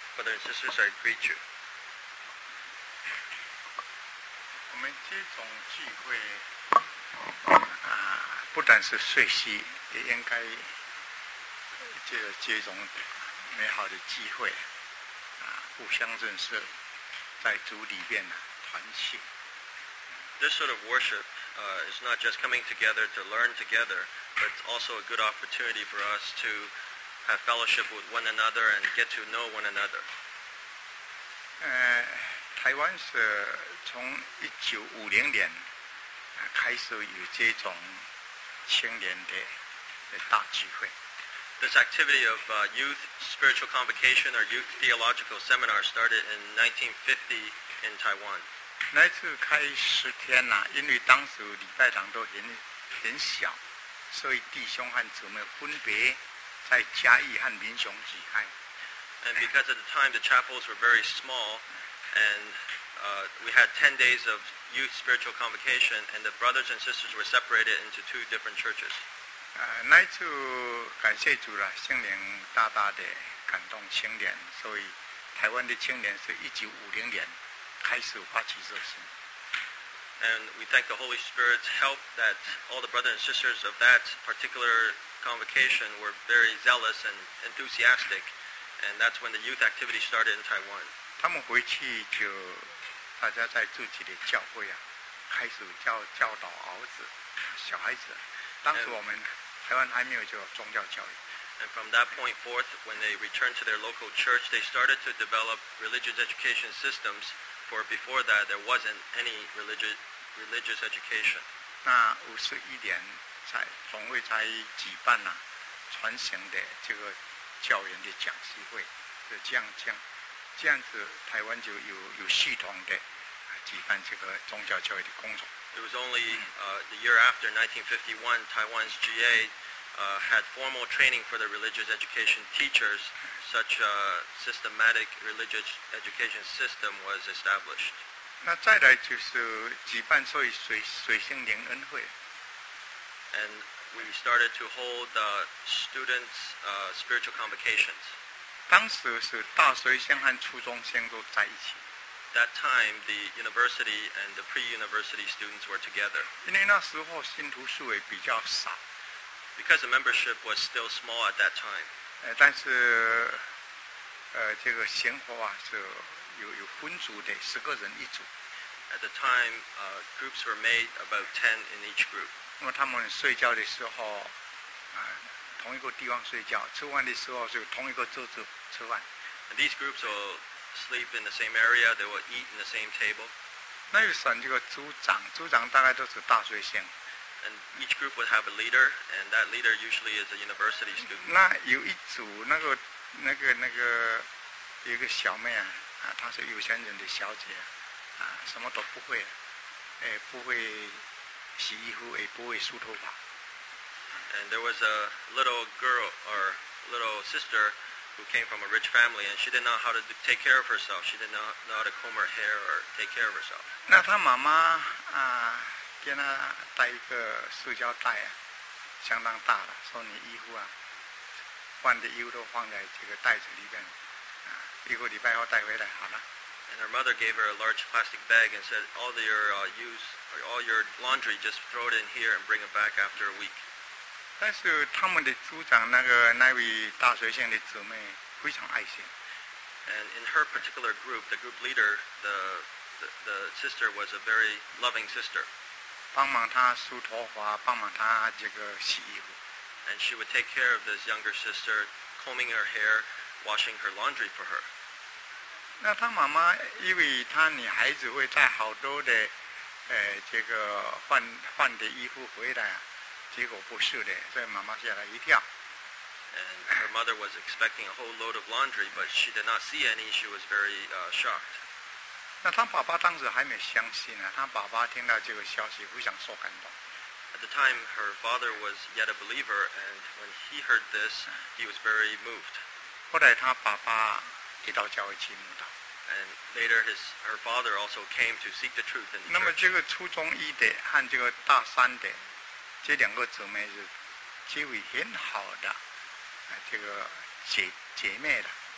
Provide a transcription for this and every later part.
Brothers and sisters, I greet you. 我们这种聚会不但是学习，也应该这种美好的机会互相认识，在主里面团契。 This sort of worship is not just coming together to learn together, but it's also a good opportunity for us to have fellowship with one another and get to know one another. 台湾是从1950年开始有这种青年的大聚会。 This activity of youth spiritual convocation or youth theological seminar started in 1950 in Taiwan. 那次开10天因为当时礼拜堂都很小，所以弟兄和姊妹分别在嘉义和民雄举开。 And because at the time the chapels were very small, and we had 10 days of youth spiritual convocation, and the brothers and sisters were separated into 2 different churches. 那一次感谢主了，圣灵大大的感动青年，所以台湾的青年是1950年开始发起热心。 And we thank the Holy Spirit's help that all the brothers and sisters of that particular convocation were very zealous and enthusiastic, and that's when the youth activity started in Taiwan. 他们回去就大家在自己的教会开始教导儿子、小孩子。当时我们台湾还没有这个宗教教育。 And from that point forth, when they returned to their local church, they started to develop religious education systems. For before that, there wasn't any religious education. 那51年总会才举办传承的这个教员的讲习会，这样子，台湾就有系统的举办这个宗教教育的工作。 It was only the year after 1951, Taiwan's GA had formal training for the religious education teachers. Such a systematic religious education system was established. 那再来就是举办水星灵恩会。 And we started to hold students' spiritual convocations. 当时是大学生和初中生都在一起。 That time, the university and the pre-university students were together. 因为那时候信徒数也比较少。 Because the membership was still small at that time. 但是这个生活是有分组的，10个人一组。 At the time, groups were made about 10 in each group. 那么他们睡觉的时候同一个地方睡觉，吃饭的时候就同一个桌子吃饭。 And these groups will sleep in the same area. They will eat in the same table. 那就选这个组长大概都是大学生。 And each group would have a leader, and that leader usually is a university student. 那有一组那个有一个小妹她是有钱人的小姐什么都不会，不会洗衣服，也不会梳头发。 And there was a little girl or little sister who came from a rich family, and she didn't know how to take care of herself. She didn't know how to comb her hair or take care of herself. 那她妈妈给他带一个塑胶袋相当大了，说你衣服换的衣服都放在这个袋子里面，1个礼拜后带回来好了。 And her mother gave her a large plastic bag and said, all your laundry, just throw it in here and bring it back after a week. 但是他们的组长那位大学生的姊妹非常爱心。 And in her particular group, the group leader, the sister was a very loving sister. 帮忙他梳头发，帮忙他这个洗衣服。 And she would take care of this younger sister, combing her hair, washing her laundry for her. 那他妈妈因为他女孩子会带好多的这个换的衣服回来结果不是的，所以妈妈吓了一跳。 And her mother was expecting a whole load of laundry, but she did not see any. She was very shocked. 那他爸爸当时还没相信他爸爸听到这个消息非常受感动。 At the time, her father was yet a believer, and when he heard this, he was very moved. 后来他爸爸也到教会去慕道。 And later, her father also came to seek the truth in the 那么 church. 这个初中一的和这个大三的这2个姊妹是结为很好的这个姐妹了。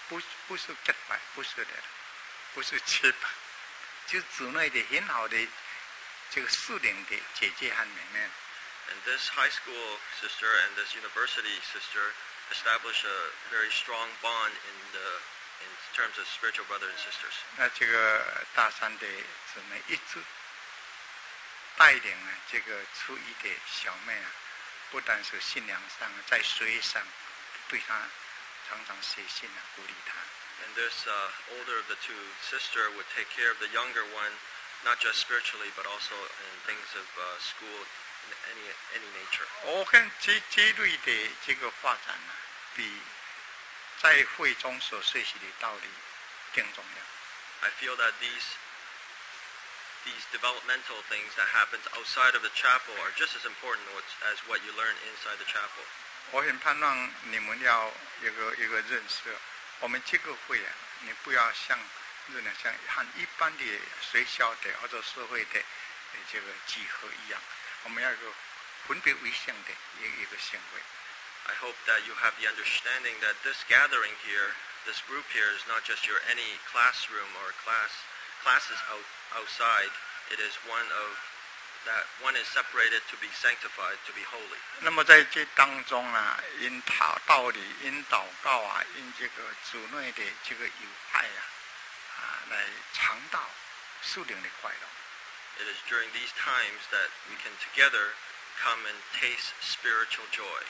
不是结拜，不是的，不是结拜，就组内的很好的这个适龄的姐姐和妹妹。 And this high school sister and this university sister establish a very strong bond in terms of spiritual brothers and sisters. 那这个大三的姊妹一直带领啊这个初一的小妹啊，不但是信仰上，在学业上对她常常写信啊，鼓励她。 And this older of the two sister would take care of the younger one, not just spiritually, but also in things of school, any nature. 我看这类的这个发展啊，比在会中所学习的道理更重要。 I feel that these developmental things that happens outside of the chapel are just as important as what you learn inside the chapel. 我很盼望你们要有个认识，我们这个会啊，你不要像和一般的学校的或者社会的这个集合一样，我们要有个分别为圣的一个行为。 I hope that you have the understanding that this gathering here, this group here, is not just your any classroom or classes outside. It is one is separated to be sanctified, to be holy. 那么在这当中啊，因道理、因祷告啊，因这个主内的这个友爱啊，来尝到属灵的快乐。 It is during these times that we can together come and taste spiritual joy.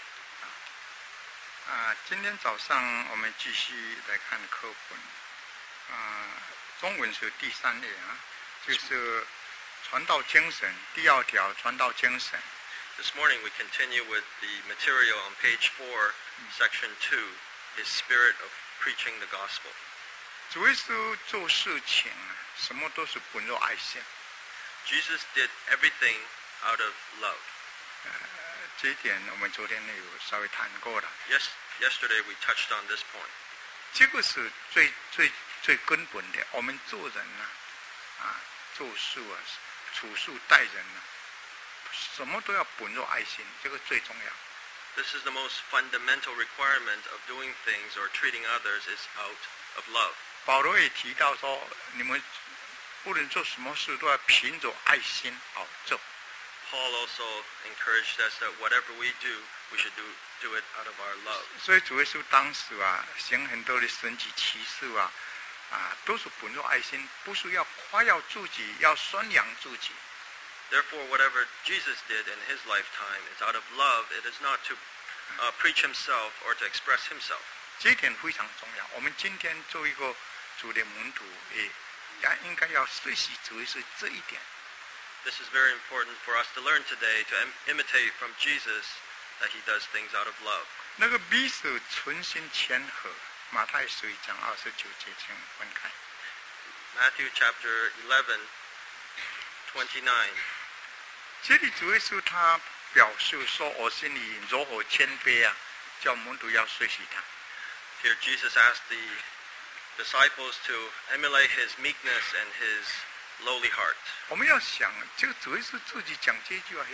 今天早上我们继续来看课本，中文是第3页啊，就是传道精神第2条，传道精神。 This morning we continue with the material on page 4, section 2, his spirit of preaching the gospel. 主耶稣做事情啊，什么都是本着爱心。 Jesus did everything out of love. 这一点我们昨天有稍微谈过了。 Yesterday we touched on this point. 这个是最根本的。我们做人做事啊，处事待人啊，什么都要本着爱心，这个最重要。 This is the most fundamental requirement of doing things or treating others is out of love. 保罗也提到说，你们不论做什么事都要凭着爱心好做。 Paul also encouraged us that whatever we do, we should do it out of our love. 所以主耶稣当时啊，行很多的神迹奇事啊，都是本着爱心，不是要夸耀自己，要宣扬自己。 Therefore, whatever Jesus did in his lifetime is out of love. It is not to preach himself or to express himself. 这一点非常重要。我们今天做一个主的门徒，也应该要学习主耶稣这一点。 This is very important for us to learn today, to imitate from Jesus that he does things out of love. 那个彼此存心谦和，马太11章29节请分开。 Matthew chapter 11, 29. 这里主耶稣他表示说，我心里柔和谦卑啊，叫门徒要学习他。 Here Jesus asked the disciples to emulate his meekness and his lowly heart. 我们要想，这个主耶稣自己讲这句话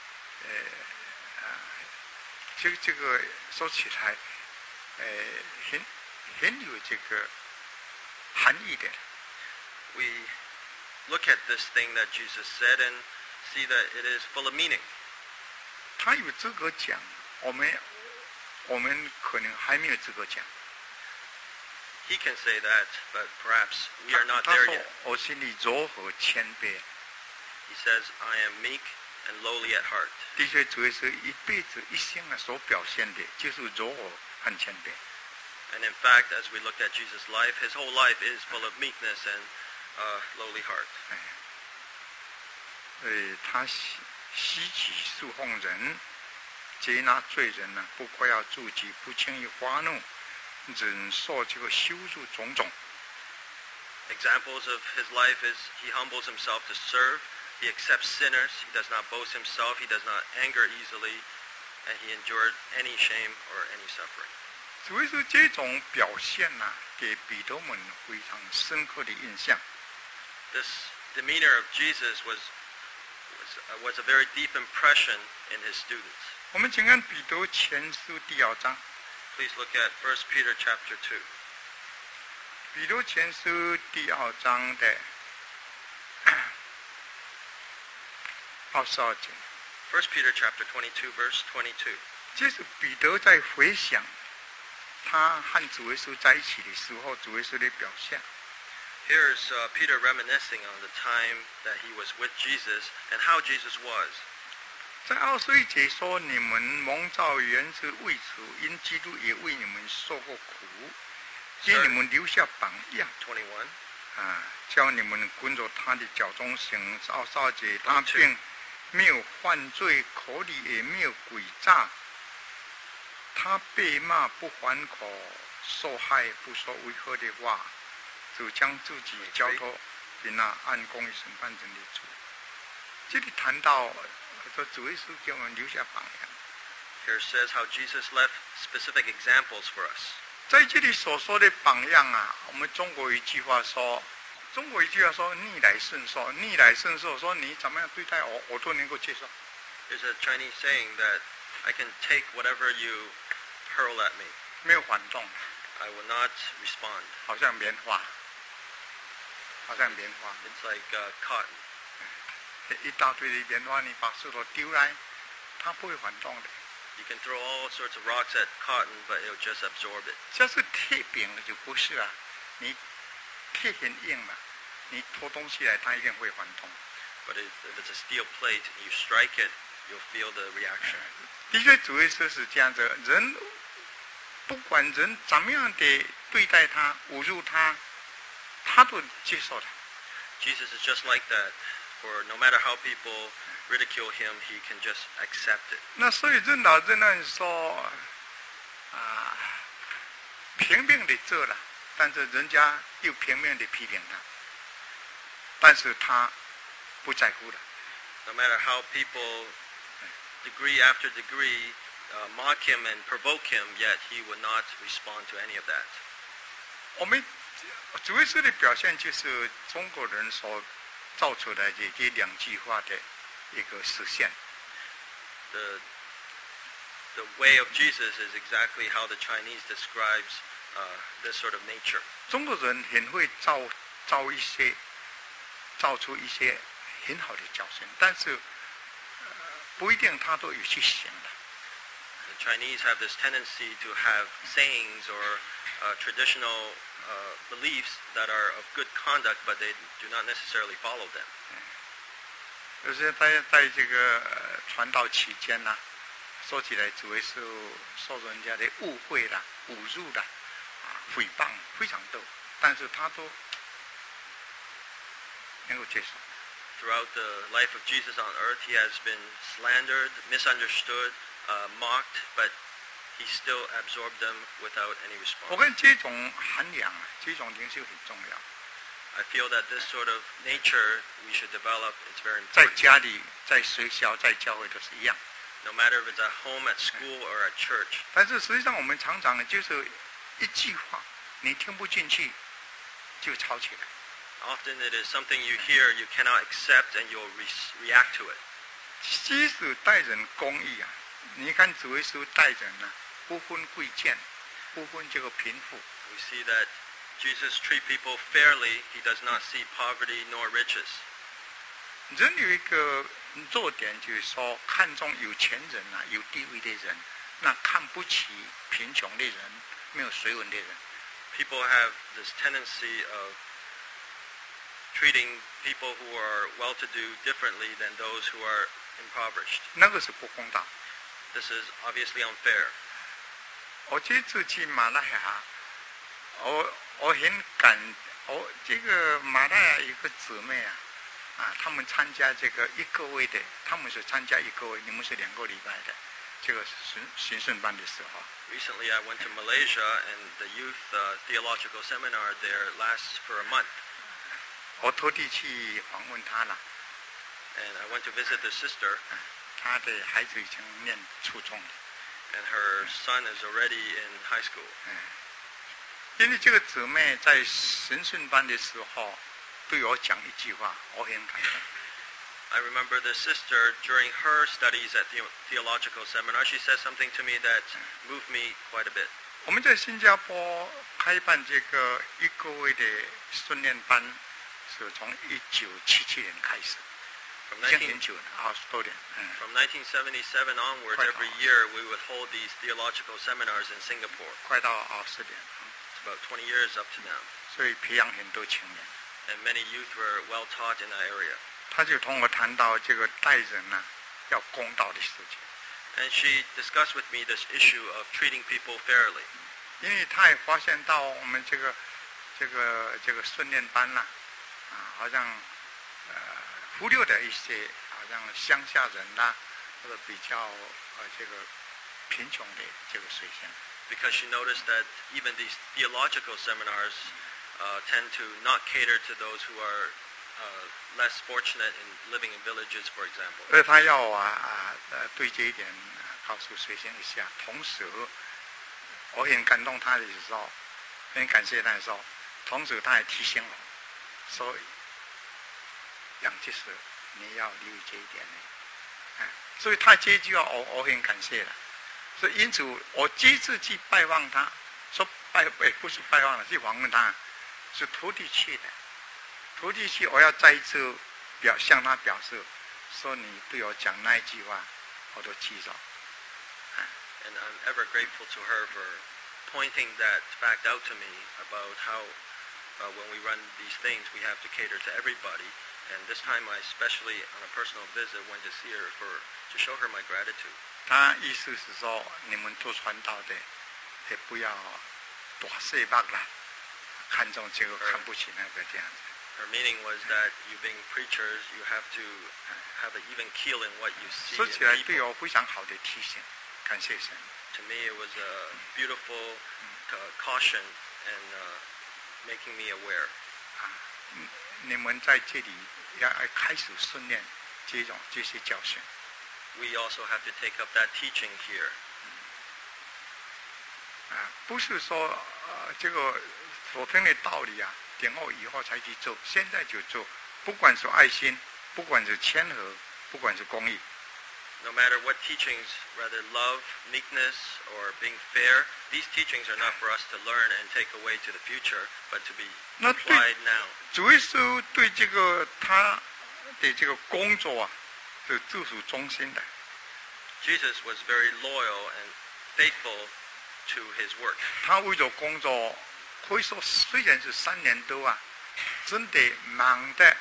这个说起来，很有这个含义的。 We look at this thing that Jesus said and see that it is full of meaning. 他有资格讲，我们可能还没有资格讲。 He can say that, but perhaps we are not 他 there 说 yet. 我心里柔和谦卑。 He says, I am meek and lowly at heart. 的确，主耶稣一辈子一生所表现的就是柔和和谦卑。 And in fact, as we look at Jesus' life, his whole life is full of meekness and lowly heart. 他希己侍奉人，接纳罪人呢，不夸耀自己，不轻易发怒，忍受这个羞辱种种。 Examples of his life is he humbles himself to serve, he accepts sinners, he does not boast himself, he does not anger easily, and he endured any shame or any suffering. 所以说这种表现呢，给彼得们非常深刻的印象。 This demeanor of Jesus was a very deep impression in his students. 我们请看彼得前书第2章。 Please look at 1 Peter chapter 2. 彼得前书第2章的22节。 1 Peter chapter 22, verse 22. 这是彼得在回想他和主耶稣在一起的时候，主耶稣的表现。 Here's Peter reminiscing on the time that he was with Jesus and how Jesus was. 在21节说：“你们蒙召原是为此，因基督也为你们受过苦，给你们留下榜样。” 21. 叫你们跟着他的脚中行。22节，他并没有犯罪，口里也没有诡诈。他被骂不还口，受害不说违和的话，就将自己交托给那按公义审判人的主。这里谈到说主耶稣给我们留下榜样。 Here says how Jesus left specific examples for us. 在这里所说的榜样我们中国有一句话说逆来顺受，逆来顺受说你怎么样对待我，我都能够接受。 There's a Chinese saying that I can take whatever you hurl at me. 没有反动， I will not respond. 好像棉花。 It's like cotton. 一大堆的棉花，你把石头丢来，它不会反动的。 You can throw all sorts of rocks at cotton, but it'll just absorb it. 这是铁饼的就不是了，你铁很硬了，你拖东西来，它一定会反动。 But if it's a steel plate, you strike it, you'll feel the reaction. 的确，主耶稣是这样子，人不管人怎么样的对待他、侮辱他，他都接受的。 Jesus is just like that. For no matter how people ridicule him, he can just accept it. 那所以任劳任怨说拼命的做了，但是人家又拼命的批评他，但是他不在乎的。 No matter how people degree after degree mock him and provoke him, yet he would not respond to any of that. 我们主耶稣的表现就是中国人所造出来的这2句话的一个实现。 The way of Jesus is exactly how the Chinese describes this sort of nature. 中国人很会造出一些很好的教训，但是不一定他都有去行的。 The Chinese have this tendency to have sayings or traditional beliefs that are of good conduct, but they do not necessarily follow them. 就是在这个传道期间说起来主耶稣受人家的误会啦、侮辱啦、诽谤非常多，但是他都能够接受。 Throughout the life of Jesus on earth, he has been slandered, misunderstood, mocked, but he still absorbed them without any 我 response. 看这种涵养这种灵修很重要。 I feel that this sort of nature we should develop. It's very 在 important. 家里、在学校、在教会都是一样。 No matter if it's at home, at school, or at church. 但是实际上我们常常就是一句话，你听不进去就吵起来。 Often it is something you hear you cannot accept and you'll react to it. 即使待人公义你看主耶稣待人不分贵贱，不分这个贫富。 We see that Jesus treats people fairly. He does not see poverty nor riches. 人有一个弱点，就是说看重有钱人有地位的人，那看不起贫穷的人、没有水准的人。 People have this tendency of treating people who are well-to-do differently than those who are impoverished. 那个是不公道。 This is obviously unfair. 我这次去马来亚，我很这个马来亚有个姊妹他们参加这个1个月的，他们是参加1个月，你们是2个礼拜的，这个巡顺班的时候。 Recently, I went to Malaysia, and the youth theological seminar there lasts for a month. 我特地去访问她了。 And I went to visit the sister, 她的孩子已经念初中了。 and her son is already in high school. 因为这个姊妹在神训班的时候对我讲一句话，我很感动。 I remember the sister, during her studies at theological seminar, she said something to me that moved me quite a bit. 我们在新加坡开办这个1个月的训练班，是从1977年开始，已经很久了，20多年。 From 1977 onward, every year we would hold these theological seminars in Singapore. 快到20年， It's about 20 years up to now. 所以培养很多青年。 And many youth were well taught in that area. 他就同我谈到这个待人呢、要公道的事情。 And she discussed with me this issue of treating people fairly. 因为他也发现到我们这个训练班啦、好像忽略的一些好像乡下人啦、或者比较这个贫穷的这个水平。 Because she noticed that even these theological seminars tend to not cater to those who are less fortunate in living in villages, for example. 所以他要对这一点告诉水星一下。同时，我很感动他的时候，很感谢他的时候，同时他还提醒我，说杨执事你要留意这一点呢。所以他这句话我很感谢了。所以因此我这一次去拜访他，说不是拜访了，去访问他，是徒弟去的。徒弟去，我要再一次向他表示，说你对我讲那一句话，我都记着。 And I'm ever grateful to her for pointing that fact out to me about how when we run these things, we have to cater to everybody. And this time I especially, on a personal visit, went to see her to show her my gratitude. 他意思是说，你们做传道的，也不要大细目啦，看重这个看不起那个这样子。 Her meaning was that you being preachers, you have to have an even keel in what you see 说 in 起来 people. 对我非常好的提醒，感谢神。 To me, it was a beautiful caution and making me aware. 你们在这里要开始训练这些教训。 We also have to take up that teaching here. 不是说这个所听的道理啊，等我以后才去做，现在就做。不管是爱心，不管是谦和，不管是公义。 No matter what teachings, whether love, meekness, or being fair, these teachings are not for us to learn and take away to the future, but to be applied now. 主耶稣对这个他的这个工作啊，是自属忠心的。 Jesus was very loyal and faithful to his work. 他为了工作，可以说虽然是3年多啊，真的忙的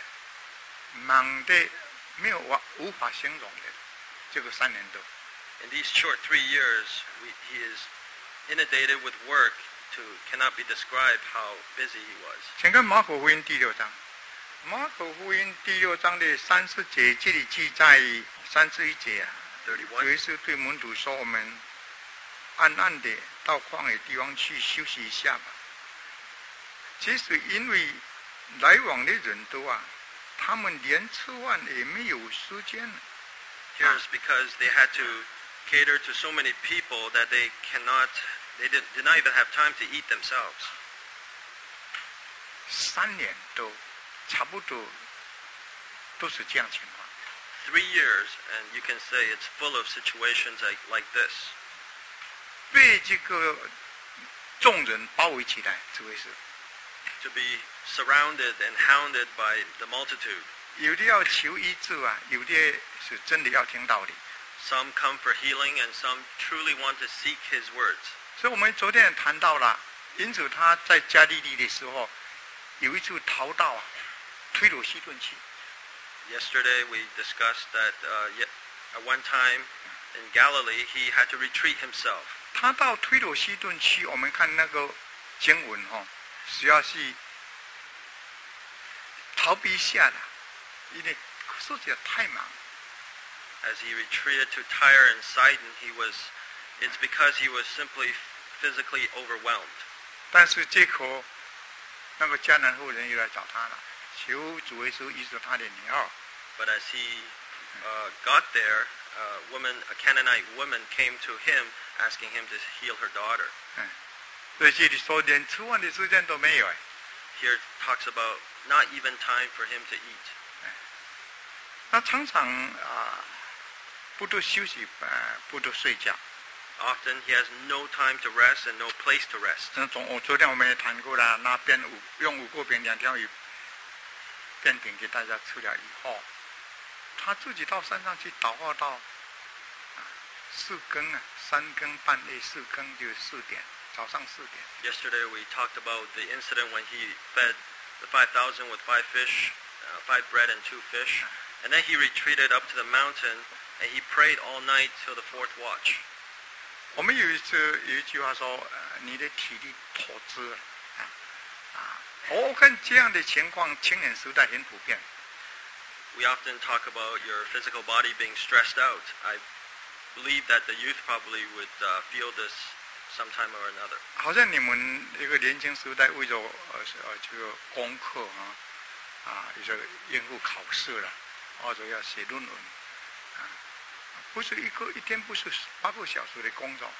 没有无法形容的。这个3年多。 In these short 3 years, he is inundated with work cannot be described how busy he was. 请看马可福音第6章，马可福音第6章的30节，这里记载31节啊，主耶稣对门徒说：“我们暗暗的到旷野地方去休息一下吧。”其实因为来往的人多啊，他们连吃饭也没有时间。 Here's because they had to cater to so many people that they did not even have time to eat themselves. 3年多，差不多都是这样情况。 3 years, and you can say it's full of situations like this. 被这个众人包围起来，这位是 To be surrounded and hounded by the multitude. 有的要求医治啊，有的是真的要听道理。 Some come for healing, and some truly want to seek His words. 所以我们昨天也谈到了，因此他在加利利的时候，有一次逃到推罗西顿去。 Yesterday we discussed that at one time in Galilee he had to retreat himself. 他到推罗西顿去，我们看那个经文主要是逃避一下的。因为说起来太忙。 As he retreated to Tyre and Sidon, it's because he was simply physically overwhelmed. 但是这口那个迦南妇人又来找他了，求主耶稣医治他的女儿。 But as he got there, a Canaanite woman came to him, asking him to heal her daughter. 所以这里说连吃饭的时间都没有。 Here it talks about not even time for him to eat. 他常常不多休息，不多睡觉。 Often he has no time to rest and no place to rest. 昨天我们也谈过了，那用5个饼2条鱼变饼给大家吃了以后，他自己到山上去祷告到4更啊，3更半夜4更就4点，早上4点。 Yesterday we talked about the incident when he fed the 5,000 with 5 fish, 5 bread and 2 fish, and then he retreated up to the mountain and he prayed all night till the 4th watch. 我们有一句话说，你的体力透支了我看这样的情况，青年时代很普遍。 We often talk about your physical body being stressed out. I believe that the youth probably would feel this sometime or another. 好像你们一个年轻时代为了这个功课有时候应付考试了，或者要写论文不是一天不是8个小时的工作。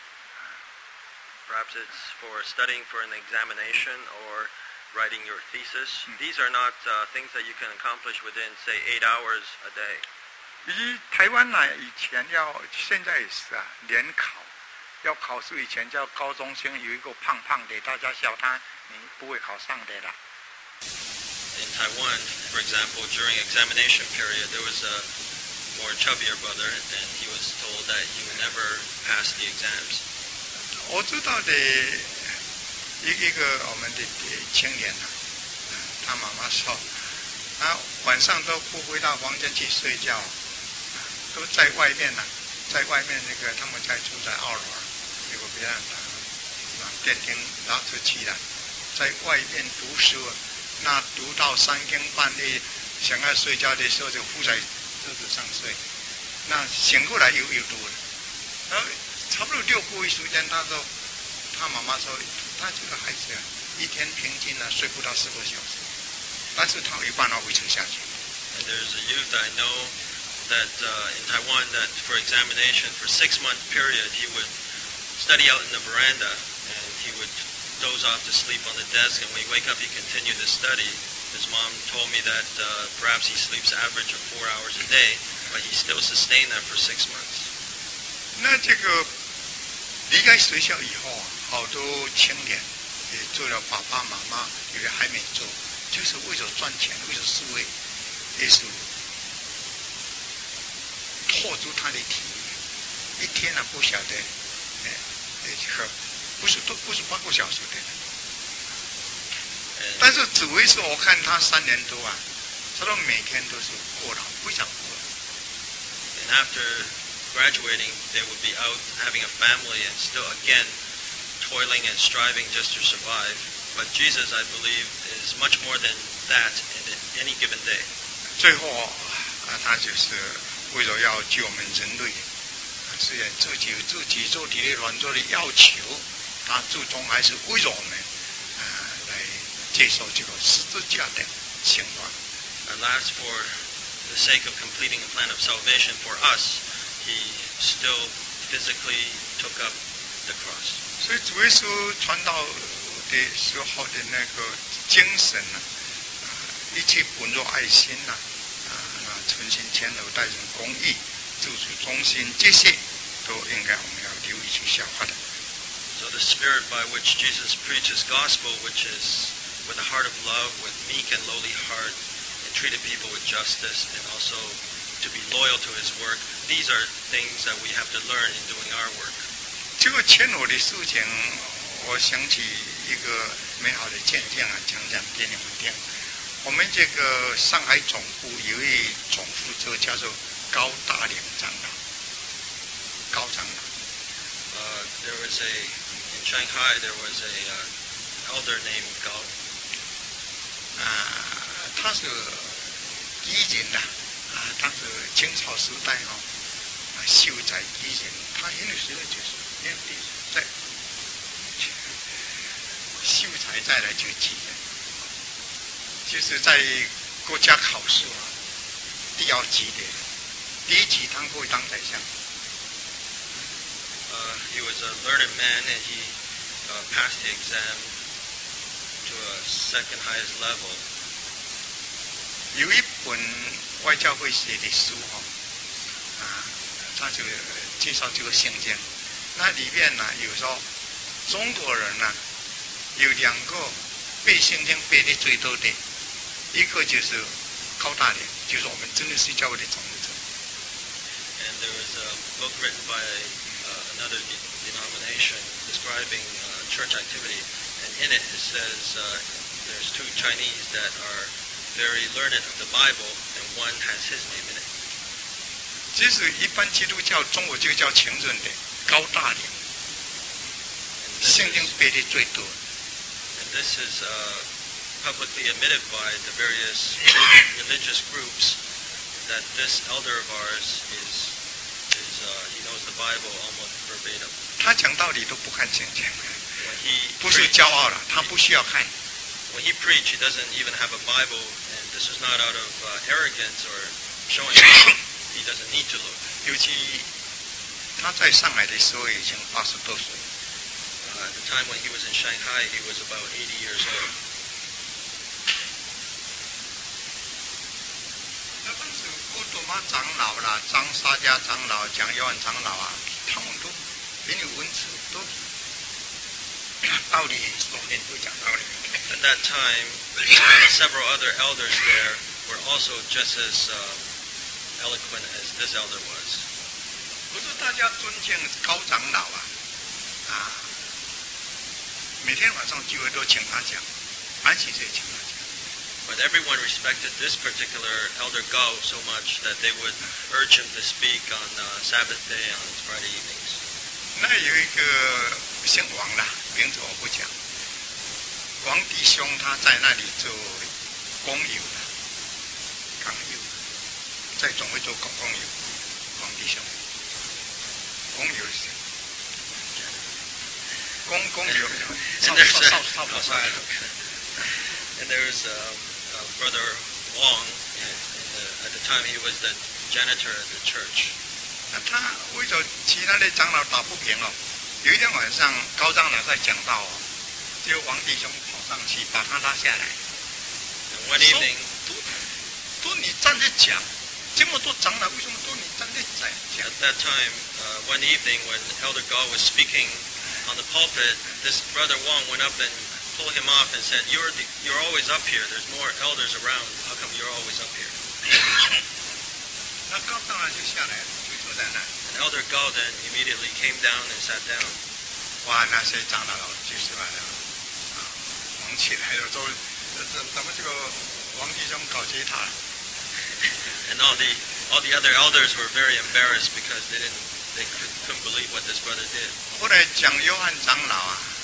Perhaps it's for studying for an examination or writing your thesis. These are not things that you can accomplish within, say, 8 hours a day. 以台湾以前现在也是联考，要考试以前叫高中生有一个胖胖的，大家笑他，你不会考上的啦。 In Taiwan, for example, during examination period, there was a more chubbier brother, and he was told that he would never pass the exams. 我知道的一个我们的青年他妈妈说，晚上都不回到房间去睡觉，都在外面在外面他们家住在2楼，有个别人电梯拉出去了，在外面读书，那读到3更半夜，想要睡觉的时候就伏在桌子上睡，那醒过来又读了，然后差不多6个月时间，他妈妈说，他这个孩子一天平均睡不到4个小时，但是他有办法维持下去。 And there's a youth I know that in Taiwan that for examination for 6-month period he would study out in the veranda and he would doze off to sleep on the desk, and when he wake up he continued to study. His mom told me that perhaps he sleeps average of 4 hours a day, but he still sustained that for 6 months. 那这个离开学校以后好多青年也做了爸爸妈妈，有的还没做，就是为了赚钱，为了思维，也是拖住他的体力，一天不晓得，不是8个小时的。但是紫薇说，我看他3年多他说每天都是过劳，非常过劳。 And after graduating, they would be out having a family and still again toiling and striving just to survive. But Jesus, I believe, is much more than that in any given day. 最后他就是为了要救我们人类，虽然自己做体力软弱的要求，他最终还是为了我们来接受这个十字架的刑罚。 At last, for the sake of completing the plan of salvation for us, he still physically took up the cross. 所以主耶稣传道的时候的那个精神一切本着爱心存心谦柔待人公义，救主忠心，这些都应该我们要留意去效法的。 So the spirit by which Jesus preached his gospel, which is with a heart of love, with meek and lowly heart, and treated people with justice, and also to be loyal to his work, these are things that we have to learn in doing our work. 这个谦柔的事情，我想起一个美好的见证讲给你们听。我们这个上海总部有一位总负责叫做高大良长老，高长老。 There was in Shanghai there was a elder named Gao. 他是彝人当时清朝时代秀才彝人，他很有时候就是在秀才再来就举人。就是在国家考试第2级的，第1级他会当宰相。 He was a learned man and he passed the exam to a second highest level. 有一本外教会写的书他就介绍这个圣经， 那里面呢，有时候中国人呢有2个背圣经背的最多的，一个就是高大良，就是我们真的是教会的总牧者。 And there was a book written by another denomination describing church activity, and in it it says there's 2 Chinese that are very learned of the Bible, and one has his name in it. 即使一般基督教中国就叫情人的高大良，圣经背的最多。 And this is publicly admitted by the various religious groups that this elder of ours is he knows the Bible almost verbatim. 他讲道理都不看圣经， When he 不是骄傲了，他不需要看。 when he preached, he doesn't even have a Bible, and this is not out of arrogance or showing off. He doesn't need to look. 尤其他在上海的时候已经80多岁。 At the time when he was in Shanghai, he was about 80 years old. 那当时郭朵玛长老啦、张沙家长老、蒋约翰长老啊，他们都很有文字，都道理很会讲道理。 At that time, several other elders there were also just as eloquent as this elder was. 可是大家尊敬高长老啊，每天晚上聚会都请他讲，安息日也请他讲。 But everyone respected this particular elder Gao so much that they would urge him to speak on Sabbath day on Friday evenings. 那有一个姓王的，名字我不讲。王弟兄他在那里做工友的，港友，在总会做工友。王弟兄，工友是工友，少。 And there's Brother Wong. At the time, he was the janitor at the church. 那他为着其他的长老打不平哦，有一天晚上高长老在讲道哦，就王弟兄跑上去把他拉下来。 And one evening, 都你站着讲，这么多长老为什么都你站着讲 at that time, one evening when Elder Gao was speaking on the pulpit, this Brother Wong went up and pulled him off and said, "You're always up here. There's more elders around. How come you're always up here?" 那高长老就下来了，就坐在那。 And Elder Gao then immediately came down and sat down. 哇，那些长老就是完了，忙起来了，都怎么这个王弟兄搞吉他？ And all the other elders were very embarrassed because they couldn't believe what this brother did. 后来蒋约翰长老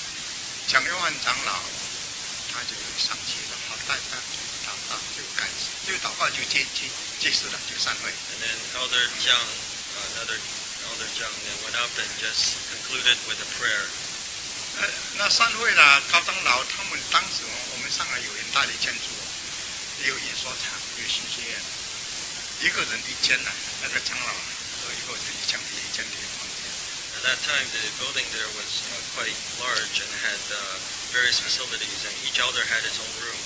他就上去了，好，大家祷告就感谢，就祷告就结束了，就散会。 And then Elder Jiang, another Elder Jiang, then went up and just concluded with a prayer. 那散会了，高长老他们当时我们上海有很大的建筑，有印刷厂，有新学院，一个人一间呢，那个长老和一个人一间的房间。 At that time, the building there was quite large and had various facilities, and each elder had his own room.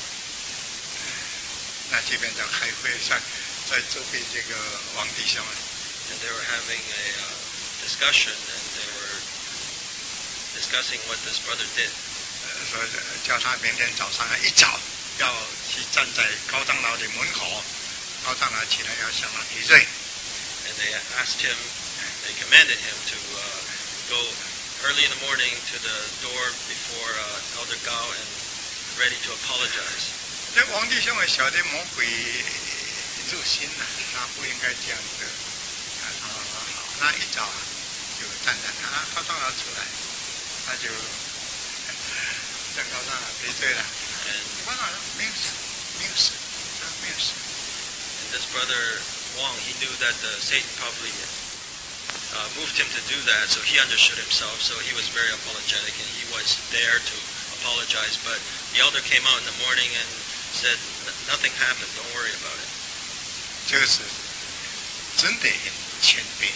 那这边在开会，在周边这个王弟兄， And they were having a discussion, and they were discussing what this brother did. 说叫他明天早上一早要去站在高长老的门口，高长老起来要向他提罪。 And they asked him, they commanded him to go early in the morning to the door before Elder Gao and ready to apologize. 这王弟兄晓得魔鬼入心了，他不应该这样子。他说好，那一早就站在那，高长老出来，他就向高长老赔罪了。高长老说没有事，没有事，没有事。 And this brother Wong, he knew that Satan probably moved him to do that, so he understood himself, so he was very apologetic, and he was there to apologize. But the elder came out in the morning and said, "Nothing happened, don't worry about it." 这个是真的很谦卑，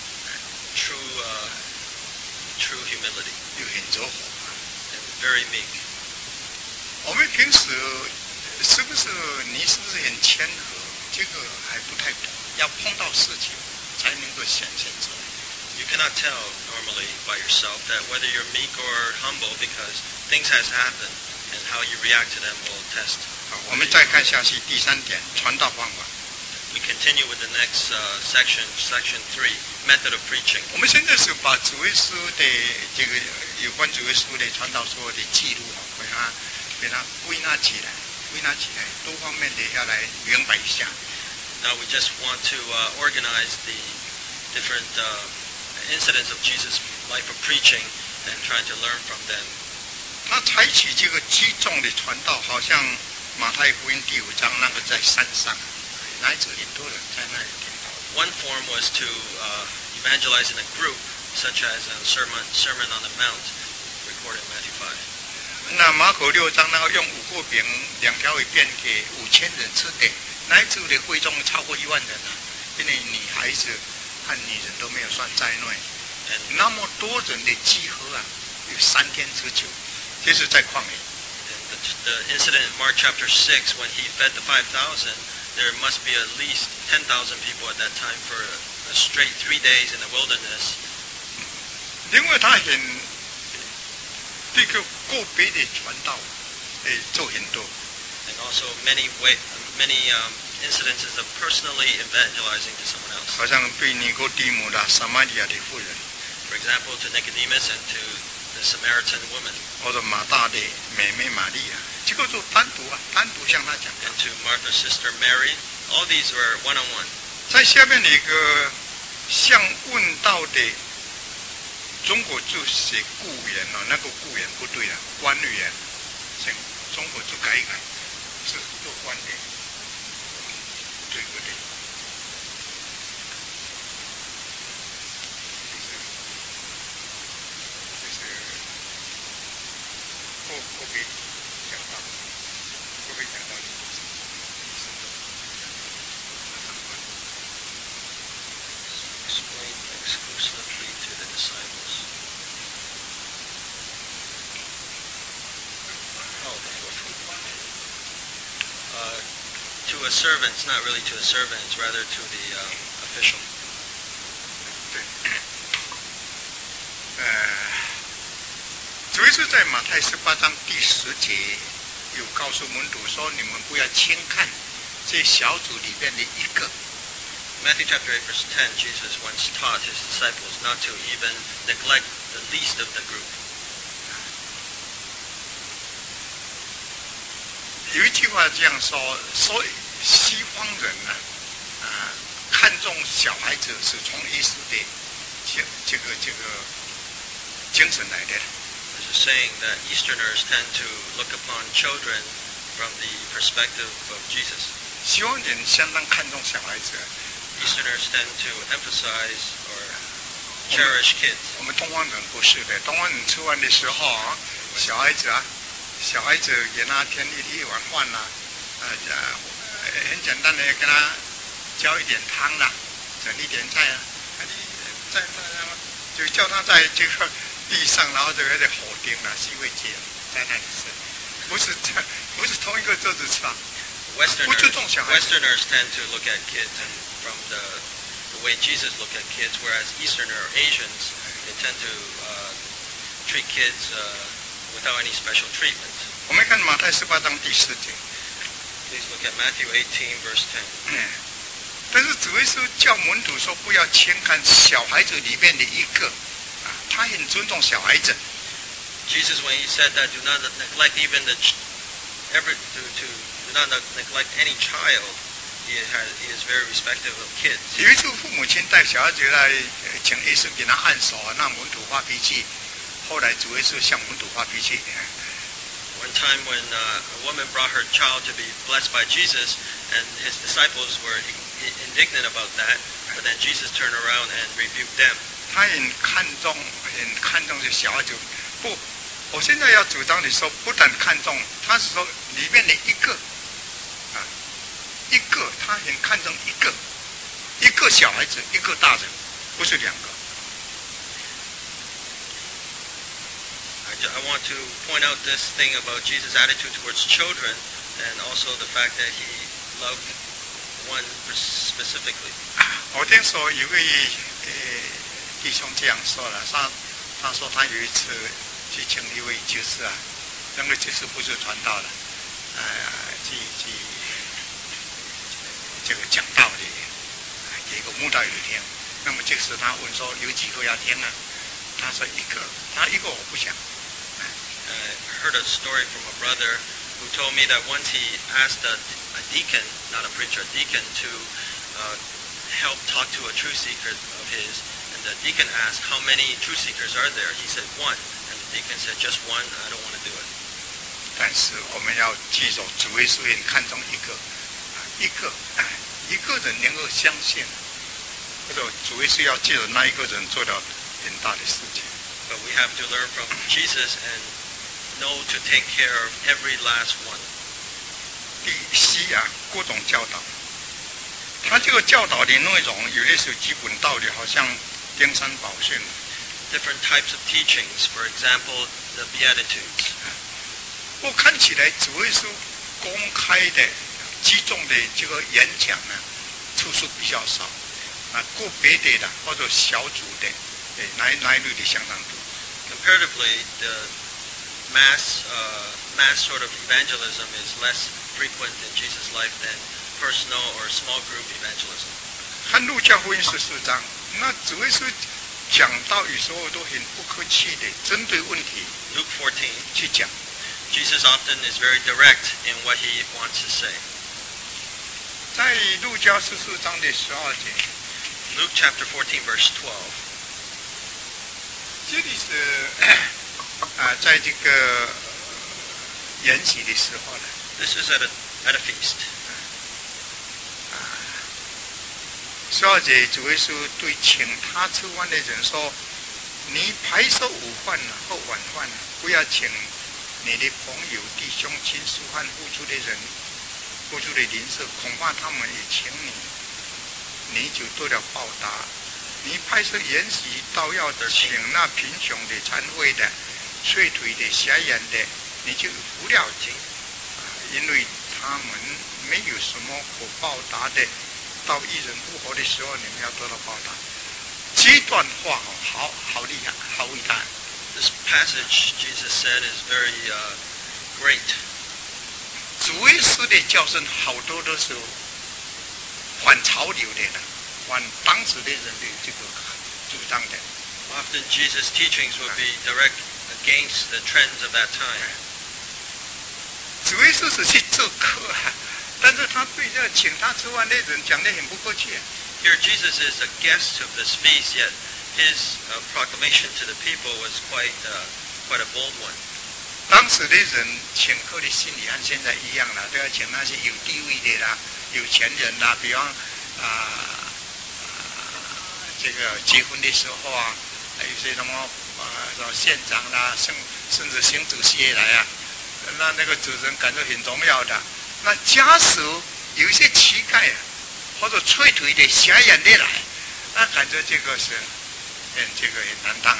True humility, 又很柔和。 and very meek. 我们平时是不是很谦和？这个还不太懂，要碰到事情才能够显现出来。 You cannot tell normally by yourself that whether you're meek or humble because things has happened and how you react to them will test. 我们再看下去第3点，传道方法。 We continue with the next section 3, method of preaching. 我们现在是把主耶稣的这个有关主耶稣的传道所有的记录给它归纳起来，多方面的要来明白一下。 Now we just want to organize the different incidents of Jesus' life of preaching and trying to learn from them. 他采取这个集中的传道，好像马太福音第5章那个在山上，来自很多人在那里听到。 One form was to evangelize in a group, such as a Sermon on the Mount, recorded in Matthew 5. 那马可6章那个用5个饼2条鱼变给5000人吃的，那一次的会众超过1万人啊，因为女孩子和女人都没有算在内，那么多人的集合啊，有3天之久，这是在旷野。 The incident in Mark chapter 6, when he fed the 5,000, there must be at least 10,000 people at that time for a straight 3 days in the wilderness. 因为他这个个别的传道，做很多。 And also many incidences of personally evangelizing to someone else. 好像对尼哥底母啦、撒玛利亚的妇人。 For example, to Nicodemus and to the Samaritan woman. 或者马大的妹妹玛利亚，这个就单独向他讲。 And to Martha's sister Mary, all these were one-on-one. 在下面的一个像问道的，中国就写雇员哦，那个雇员不对啊，官员，中国就改一改，是做官的，对不对？个别讲到 Explain exclusively to the disciples. To a servant, it's not really to a servant, it's rather to the official. 主要是在马太18章第10节有告诉门徒说：“你们不要轻看这小组里面的一个。” Matthew chapter 8 verse 10, Jesus once taught his disciples not to even neglect the least of the group. 有一句话这样说：西方人看重小孩子是从耶稣的这个精神来的。 There's a saying that Easterners tend to look upon children from the perspective of Jesus. 西方人相当看重小孩子。 Easterners tend to emphasize or cherish kids. 我们东方人不是的，东方人吃饭的时候小孩子给他添一碗饭啦，很简单的跟他浇一点汤啦，整一点菜啊，就叫他在这个地上，然后这个火顶啦、洗胃机在那里吃，不是同一个桌子吃饭。 Westerners tend to look at kids from the way Jesus looked at kids, whereas Easterners or Asians they tend to treat kids without any special treatment. 我们看马太18章第10节。 Please look at Matthew 18 verse 10. 但是主耶稣叫门徒说不要轻看小孩子里面的一个，他很尊重小孩子。 Jesus, when he said that, do not neglect even do not neglect any child. He is very respectful of kids. 有一次父母亲带小孩子来请耶稣给他按手，让门徒发脾气。后来主耶稣向门徒发脾气。 One time when a woman brought her child to be blessed by Jesus, and his disciples were indignant about that, but then Jesus turned around and rebuked them. 他很看重这小孩子。不，我现在要主张你说，不但看重，他是说里面的一个，他很看重一个小孩子，一个大人，不是2个。 I want to point out this thing about Jesus' attitude towards children, and also the fact that he loved one specifically. 我听说有位弟兄这样说了，他说他有一次去请一位居士啊，那个居士不是传道的，去这个讲道理，给一个慕道友听。那么这时他问说有几个要听啊？他说一个，他一个我不想。 I heard a story from a brother who told me that once he asked a deacon, not a preacher, a deacon to help talk to a truth seeker of his, and the deacon asked, how many truth seekers are there? He said, one. And the deacon said, just one? I don't want to do it. 但是我们要记住，主耶稣也看重一个人能够相信，或者主耶稣要借着那一个人做到很大的事情。 But we have to learn from Jesus and know to take care of every last one. 第四啊，各种教导，他这个教导的内容有的是基本道理，好像登山宝训。 Different types of teachings, for example, the Beatitudes. 我看起来主耶稣公开的、集中的这个演讲呢，次数比较少，个别的或者小组的，那一类的相当多。 Comparatively, the mass sort of evangelism is less frequent in Jesus' life than personal or small group evangelism. 看路加福音14章，那主耶稣讲道有时候都很不客气的，针对问题 Luke 14, 去讲。 Jesus often is very direct in what he wants to say. 在路加14章的12节 Luke chapter 14, verse 12. 这里是在这个筵席的时候呢。 This is at a feast. 12节主耶稣对请他吃饭的人说：“你排收午饭和晚饭，不要请你的朋友、弟兄、亲属和付出的邻舍，恐怕他们也请你，你就得了报答。你排收筵席，倒要请那贫穷的、残废的、碎腿的、瞎眼的，你就服了因为他们没有什么可报答的。到一人不活的时候，你们要得到报答。”这段话好厉害，好伟大。 This passage, Jesus said, is very great. 主耶稣的教训好多都是反潮流的，反当时的人的这个主张的。 Often Jesus' teachings would be direct against the trends of that time. 主耶稣是去做客，但是他对这请他吃饭的人讲得很不客气。 Here Jesus is a guest of this feast, yet his proclamation to the people was quite a bold one. 当时的人请客的心理和现在一样了，都要请那些有地位的啦、有钱人啦，比方这个结婚的时候啊，还有些什么县长啦，甚至新主席也来啊，那个主人感觉很重要的。那家属有一些乞丐啊，或者脆腿的、瞎眼的来，那感觉这个是很难当啊。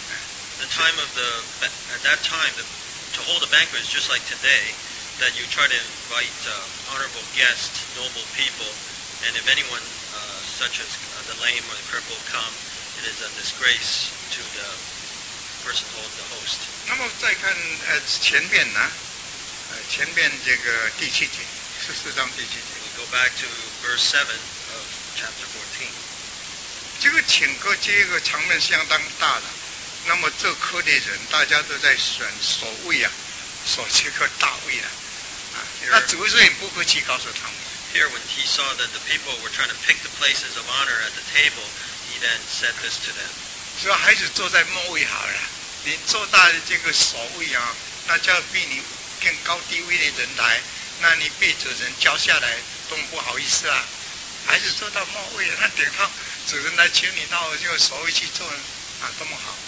At that time, to hold a banquet is just like today, that you try to invite honorable guests, noble people, and if anyone such as the lame or the crippled come, it is a disgrace to the person called the host. 那么再看前面呢，前面这个第7节，14章第7节。 We go back to verse 7 of chapter 14. 这个请客这个场面相当大了。那么这科的人，大家都在选所谓啊，所这个大位啊，那主耶稣很不客气告诉他们。 Here, when he saw that the people were trying to pick the places of honor at the table, he then said this to them. 说孩子坐在末位好了，你坐在这个首位啊，那叫比你更高地位的人来，那你被主人叫下来，多么不好意思啊！孩子坐到末位，那等到主人来请你到这个首位去坐啊，多么好！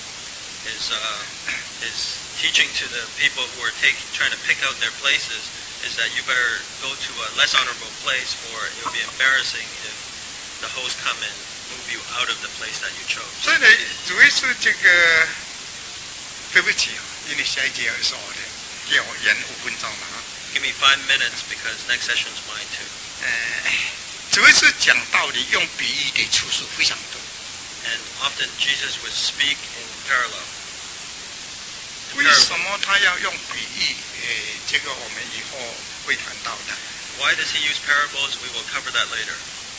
His teaching to the people who are trying to pick out their places is that you better go to a less honorable place, or it will be embarrassing if the host come and move you out of the place that you chose. 所以呢，主耶稣这个对不起啊，因为下一节要说的，给我延5分钟了啊。 Give me 5 minutes because next session is mine too. 主耶稣讲道理用比喻的次数非常多。 And often Jesus would speak in parallel. 为什么他要用比喻？这个我们以后会谈到的。 Why does he use parables? We will cover that later.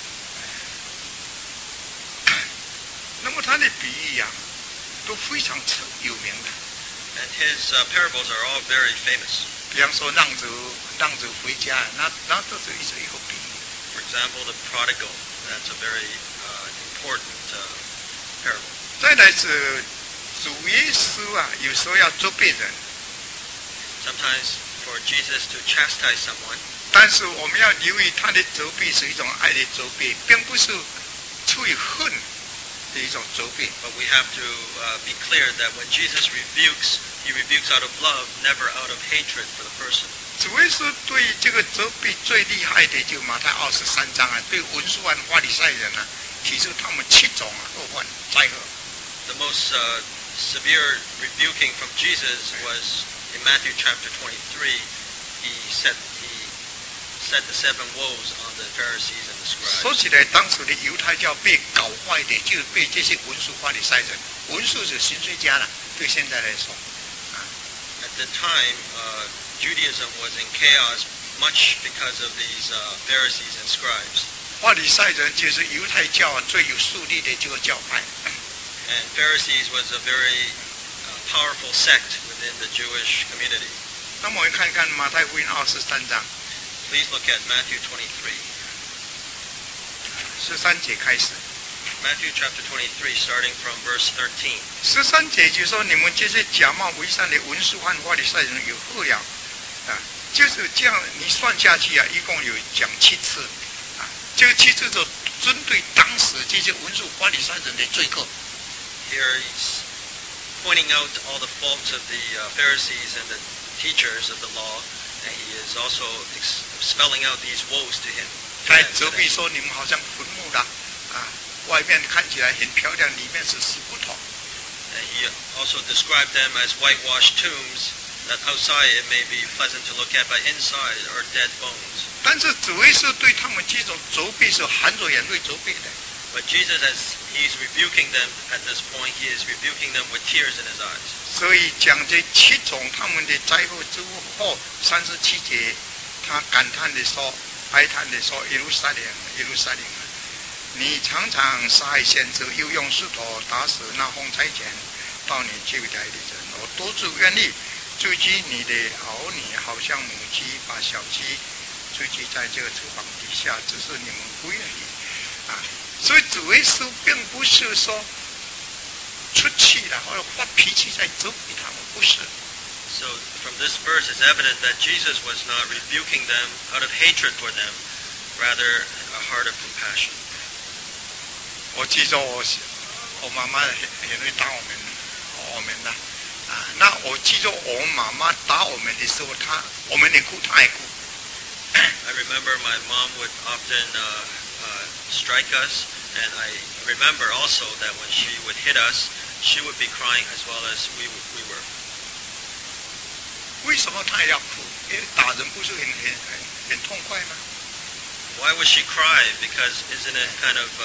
那么他的比喻呀，都非常有名的。 And his parables are all very famous. 比方说浪子回家，那这是一个比喻。 For example, the prodigal. That's a very important parable. 再来是主耶稣啊，有时候要责备人。 Sometimes for Jesus to chastise someone. 但是我们要留意，他的责备是一种爱的责备，并不是出于恨的一种责备。 But we have to be clear that when Jesus rebukes, he rebukes out of love, never out of hatred for the person. 主耶稣对这个责备最厉害的，就马太23章啊，对文书和法利赛人啊，提出他们7种恶患灾祸。 The most severe rebuking from Jesus was in Matthew chapter 23. He said the 7 woes on the Pharisees and the scribes. 说起来，当时的犹太教被搞坏的，就是被这些文书法利赛人。文书是刑罪家了，对现在来说。 At the time, Judaism was in chaos, much because of these Pharisees and scribes. 法利赛人就是犹太教最有势力的这个教派。 And Pharisees was a very powerful sect within the Jewish community. 那么我们看看马太福音23章。 Please look at Matthew 23. 13节开始。 Matthew chapter 23, starting from verse 13. 13节就说：“你们这些假冒为善的文书和法利赛人有祸了啊！”就是这样，你算下去啊，一共有讲7次啊。这个7次就针对当时这些文书法利赛人的罪过。 Here he's pointing out all the faults of the Pharisees and the teachers of the law, and he is also spelling out these woes to him. 在责备说你们好像坟墓的啊，外面看起来很漂亮，里面是死骨头。 And he also described them as whitewashed tombs, that outside it may be pleasant to look at, but inside are dead bones. 但是主耶稣对他们这种责备是含着眼泪责备的。 But Jesus, as he's rebuking them at this point, he is rebuking them with tears in his eyes. 所以讲这7种他们的灾祸之后，37节，他感叹的说，哀叹的说：“耶路撒冷，耶路撒冷啊，你常常杀害先知，又用石头打死那奉差遣到你这里来的人。我多次愿意追击你的儿女，好像母鸡把小鸡追击在这个翅膀底下，只是你们不愿意啊。”所以主耶稣并不是说出气了或者发脾气在责备他们，不是。 So from this verse it's evident that Jesus was not rebuking them out of hatred for them, rather a heart of compassion. 我记着我妈妈很会打我们的啊。那我记着我妈妈打我们的时候，我们也哭，她也哭。 I remember my mom would often strike us, and I remember also that when she would hit us, she would be crying as well as we were. 为什么她也要哭？因为打人不是很痛快吗？ Why would she cry? Because isn't it kind of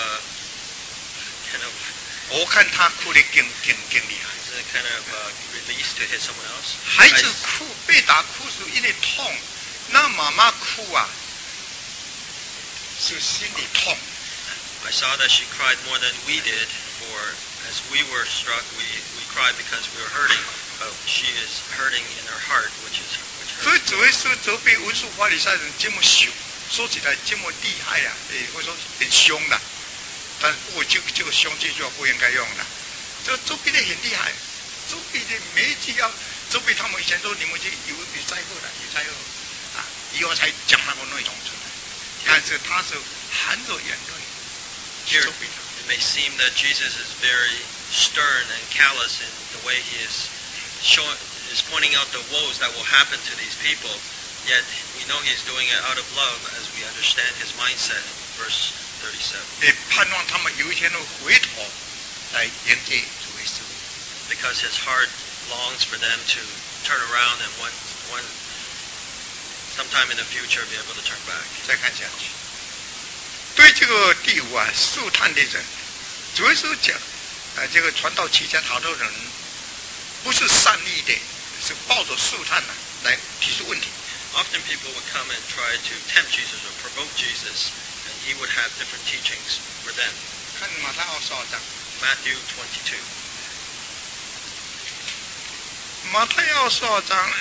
我看她哭得更厉害。 isn't it kind of release to hit someone else? 孩子哭被打哭是因为痛，那妈妈哭啊是心里痛。 I saw that she cried more than we did, for as we were struck, we cried because we were hurting, but she is hurting in her heart, which 所以 hurts. 主耶稣责备文书法利赛人这么凶，说起来这么厉害呀，或者说很凶的，但我这个凶这句话不应该用的，这责备的很厉害，责备的每一句要责备他们以前说你们就有灾祸的，有灾祸啊，以后才讲那个内容出来，但是他是含着眼泪。 Here, it may seem that Jesus is very stern and callous in the way he is pointing out the woes that will happen to these people, yet we know he's doing it out of love as we understand his mindset in verse 37. 盼望他们有一天会回头来迎接主耶稣。 Because his heart longs for them to turn around and sometime in the future be able to turn back. 再看下去。对这个第5啊，试探的人，主耶稣讲这个传道期间，好多人不是善意的，是抱着试探来提出问题。 Often people would come and try to tempt Jesus or provoke Jesus, and he would have different teachings for them. 看马太22章。 Matthew 22. 马太22章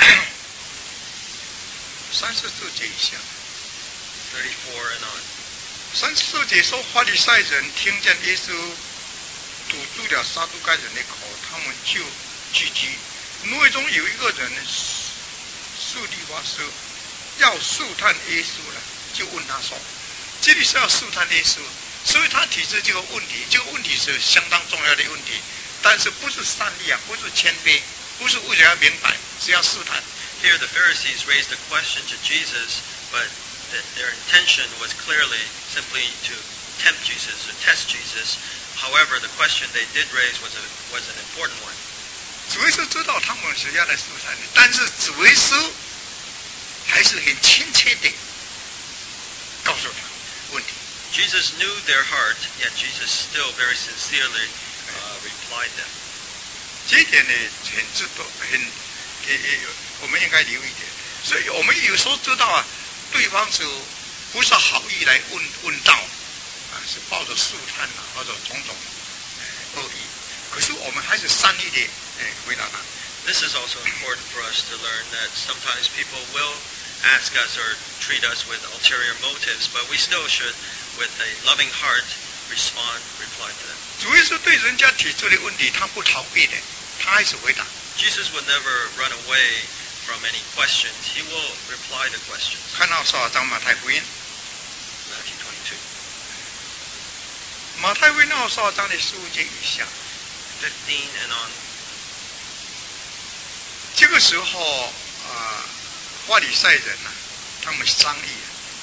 34节以下。 34 and on. 34节说，法利赛人听见耶稣堵住了撒都该人的口，他们就聚集。内中有一个人述律法师要试探耶稣了，就问他说：“这里是要试探耶稣。”所以他提出这个问题，这个问题是相当重要的问题，但是不是善意不是谦卑，不是为了要明白，是要试探。 Here the Pharisees raised a question to Jesus, but their intention was clearly simply to tempt Jesus or test Jesus. However, the question they did raise was an important one. 主耶稣知道他们是要来试探的，但是主耶稣还是很亲切的告诉他问题。 Jesus knew their heart, yet Jesus still very sincerely replied them. 这一点呢，很值得，我们应该留意的。所以我们有时候知道对方是不是好意来问道是抱着试探或者种种恶意，可是我们还是善意的回答他。 This is also important for us to learn that sometimes people will ask us or treat us with ulterior motives, but we still should, with a loving heart, reply to them. 主耶稣对人家提出的问题，他不逃避的，他还是回答。 Jesus would never run away from any questions. He will reply to questions. 看到22章马太福音。 Matthew 22. 马太福音22章的15节以下。 15 and on. 这个时候法利赛人他们商议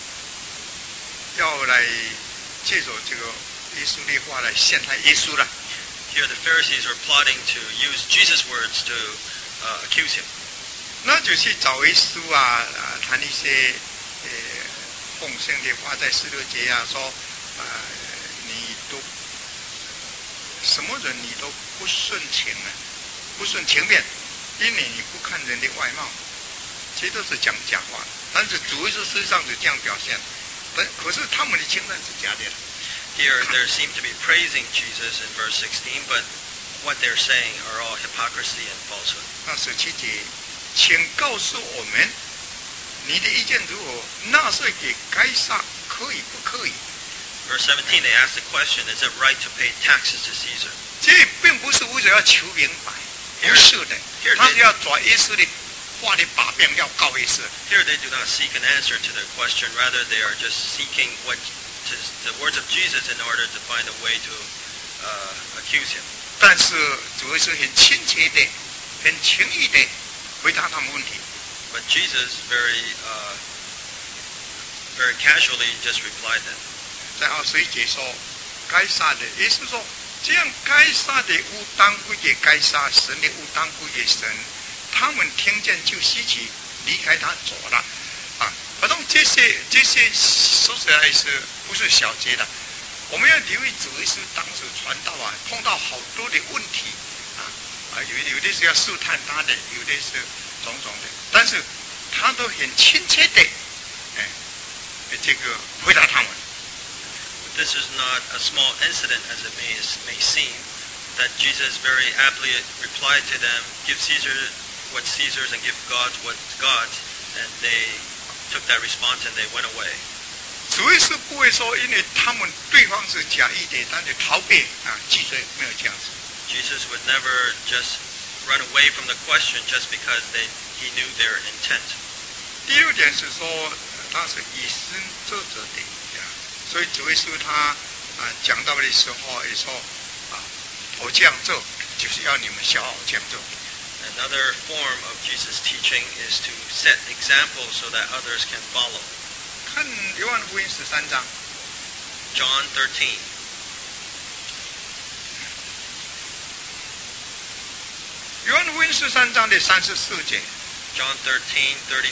要来借着这个耶稣的话来陷害耶稣了。 Here the Pharisees are plotting to use Jesus' words to accuse him. 那就去找耶稣谈一些奉献的话，在16节说你都什么人你都不顺情不顺情面，因为你不看人的外貌，这都是讲假话。但是主耶稣实际上是这样表现，可是他们的称赞是假的。 Here there seem to be praising Jesus in verse 16, but what they're saying are all hypocrisy and falsehood. 那17节，请告诉我们，你的意见如何？纳税给该撒可以不可以？ Verse 17, they ask the question, is it right to pay taxes to Caesar? 这并不是为了要求明白，不是的，他是要抓耶稣的话的把柄，要告耶稣。 Here they do not seek an answer to their question, rather they are just seeking the words of Jesus in order to find a way to accuse him. 但是主耶稣很亲切的、很轻易的回答他们问题。 But Jesus very casually just replied them. 在21节说，该撒的，耶稣说，这样该撒的物当归给该撒，神的物当归给神。他们听见就稀奇，离开他走了。反正这些说起来是不是小节的？我们要留意主耶稣当时传道碰到好多的问题有的是要试探他的，有的是种种的，但是他都很亲切的这个回答他们。 This is not a small incident as it may seem, that Jesus very aptly replied to them, give Caesar what's Caesar's and give God what's God's, and they took that response and they went away. 主耶稣不会说，因为他们对方是假意的，但是逃避拒绝，没有这样子。 Jesus would never just run away from the question just because he knew their intent. 第二点是说，他是以身作则的，所以主耶稣他讲到的时候也说我这样做就是要你们效法这样做。 Another form of Jesus' teaching is to set examples so that others can follow. 看约翰福音13章 John 13. 约翰福音13章的34节 John 13:34.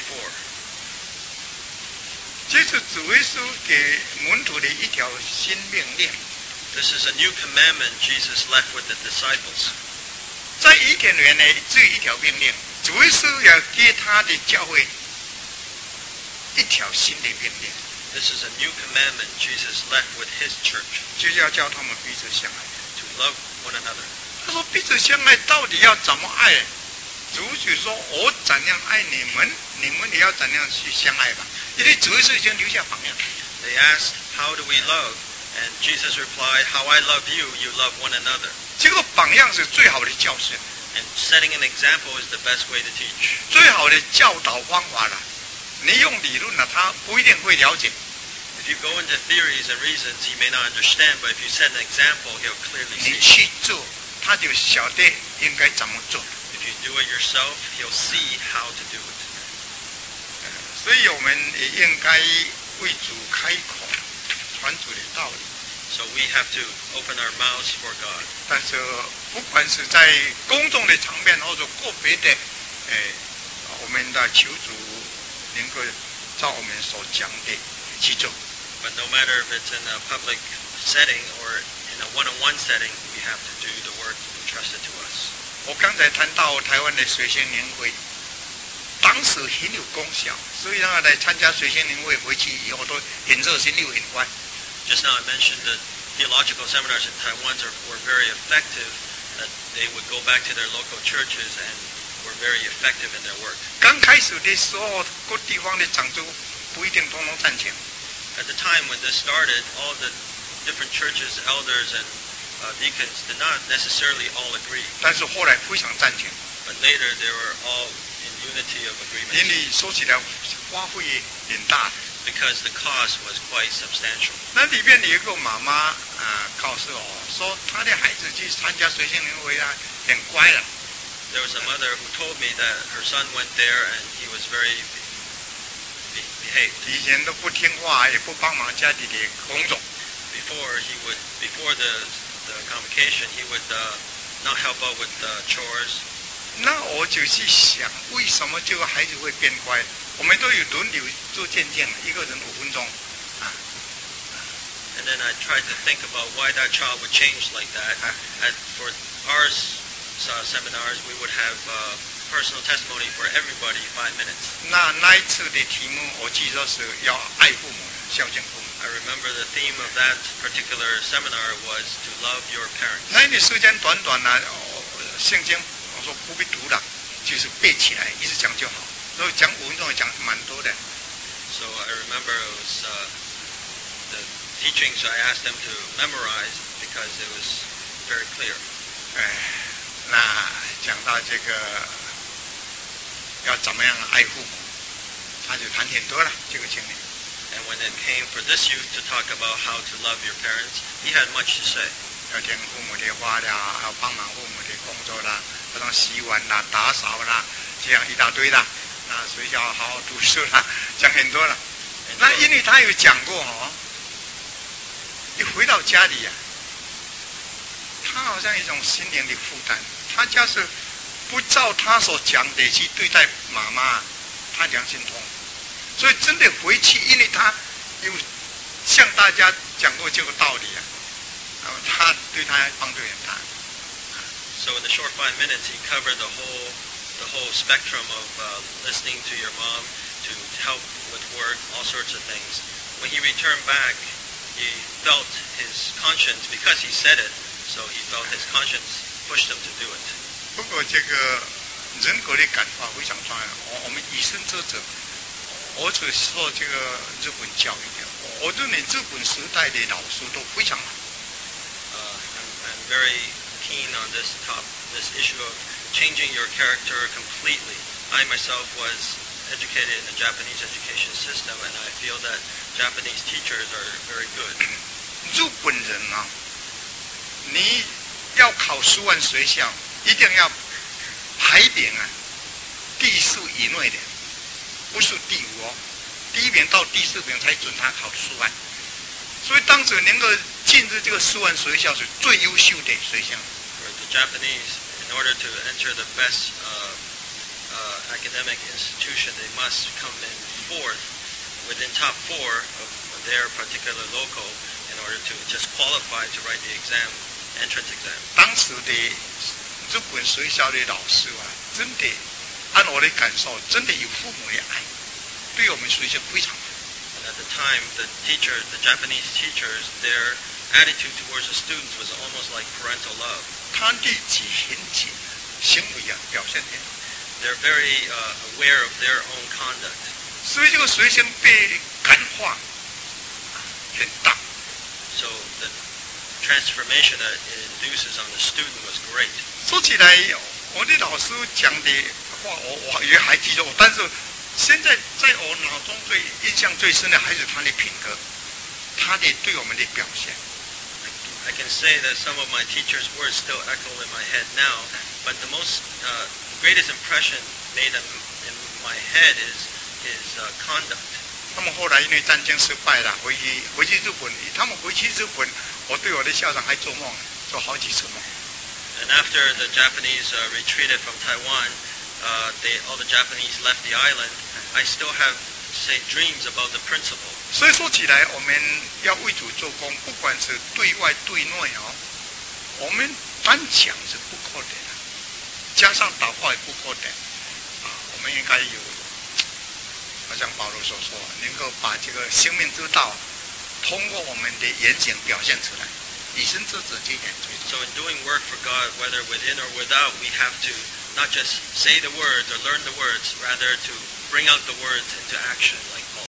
这是主耶稣给门徒的一条新命令。 This is a new commandment Jesus left with the disciples. 在伊甸园呢，只有一条命令，主耶稣要给他的教会一条新的命令。 This is a new commandment Jesus left with his church, 就是要叫他们彼此相爱。 to love one another. 他说彼此相爱到底要怎么爱？主就说：“我怎样爱你们，你们也要怎样去相爱吧。”因为主耶稣已经留下榜样。 They asked, how do we love? And Jesus replied, how I love you, you love one another. 这个榜样是最好的教师， And setting an example is the best way to teach. 最好的教导方法了。你用理论呢，他不一定会了解。 If you go into theories and reasons, he may not understand, but if you set an example, he'll clearly 你 see. 去做，他就晓得应该怎么做。 If you do it yourself, he'll see how to do it. 所以我们也应该为主开口，传主的道理。 So we have to open our mouths for God. 但是不管是在公众的场面或者个别的，我们的求主能够照我们所讲的去做。 But no matter if it's in a public setting or in a one-on-one setting, we have to do the work entrusted to us. 我刚才谈到台湾的水仙年会，当时很有功效，所以让他来参加水仙年会，回去以后都很热心又很乖。 Just now I mentioned that theological seminars in Taiwan were very effective, that they would go back to their local churches and were very effective in their work. 刚开始的时候，各地方的长州不一定通通赞成， At the time when this started, all the different churches, elders, and deacons did not necessarily all agree. 但是后来非常赞成， But later they were all in unity of 因 agreement 为说起来花费很大。 because the cost was quite substantial. 那里面有一个妈妈告诉我说，她的孩子去参加水仙年会啊，很乖了。 There was a mother who told me that her son went there and he was very behaved. 以前都不听话，也不帮忙家里的工作。 Before the convocation, he would not help out with chores. 那我就去想，为什么这个孩子会变乖？我们都有轮流做见证，一个人5分钟。 And then I tried to think about why that child would change like that. For our seminars, we would have personal testimony for everybody, 5 minutes. 那一次的题目，我记得是要爱父母，孝敬父母。 I remember the theme of that particular seminar was to love your parents. 那个时间短短呢，圣经我说不必读了，就是背起来，一直讲就好。所以讲5分钟讲蛮多的。 So I remember it was the teaching, so I asked them to memorize because it was very clear. 那讲到这个要怎么样爱父母，他就谈很多了这个经历。 And when it came for this youth to talk about how to love your parents, he had much to say. 要听父母的话啦，还要帮忙父母的工作啦，好像洗碗啦、打扫啦，这样一大堆啦。那学校好好读书啦，讲很多了。 And 那 so- 因为他有讲过哦，一回到家里呀、他好像一种心灵的负担。他家是不照他所讲的去对待妈妈，他良心痛。所以真的回去，因为他有向大家讲过这个道理啊，然后他对他帮助很大。 So in the short 5 minutes, he covered the whole spectrum of listening to your mom, to help with work, all sorts of things. When he returned back, he felt his conscience, because he said it, so he felt his conscience pushed him to do it. 不过这个人格的感化非常重要。我们以身作则。我只说这个日本教育的，我认为日本时代的老师都非常好。 I'm very keen on this issue of changing your character completely. I myself was educated in the Japanese education system, and I feel that Japanese teachers are very good. 日本人啊，你要考10万学校，一定要排名啊，第4以内的，不是第5哦，第1名到第4名才准他考10万。所以当时能够进入这个10万学校是最优秀的学校。 For the Japanese, in order to enter the best academic institution, they must come in 4th, within top 4 of their particular local, in order to just qualify to write the exam, entrance exam. 当时的日本学校的老师啊，真的按我的感受，真的有父母的爱，对我们学校非常好。 And at the time, the Japanese teachers, their attitude towards the students was almost like parental love. 他立即很紧，行为啊表现很好。 They're very aware of their own conduct. 所以这个学生被感化很大。 So the transformation that it induces on the student was great. 说起来，我的老师讲的话，我也还记得，但是现在在我脑中最印象最深的还是他的品格，他的对我们的表现。 I can say that some of my teachers' words still echo in my head now, but the most greatest impression made in my head is his conduct. 那么后来因为战争失败了，回去日本，他们回去日本，我对我的校长还做梦，做好几次梦。 And after the Japanese retreated from Taiwan, all the Japanese left the island. I still have, say, dreams about the principle. 所以说起来，我们要为主做工，不管是对外对内哦，我们单讲是不可能的，加上祷告也不可能啊。我们应该有，好像保罗所说，能够把这个生命之道通过我们的言行表现出来，以身作则这一点最重要。 So in doing work for God, whether within or without, we have to not just say the words or learn the words, rather to bring out the words into action, like